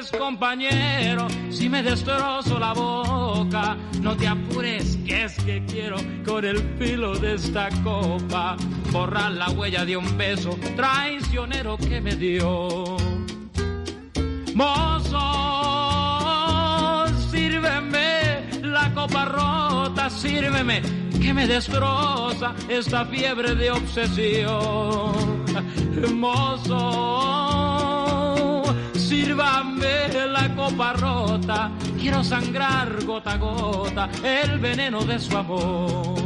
apures, compañero, si me destrozo la boca. No te apures, que es que quiero con el filo de esta copa borrar la huella de un beso traicionero que me dio. Mozo, sírveme la copa rota, sírveme, que me destroza esta fiebre de obsesión. Mozo, sírvame la copa rota, quiero sangrar gota a gota el veneno de su amor.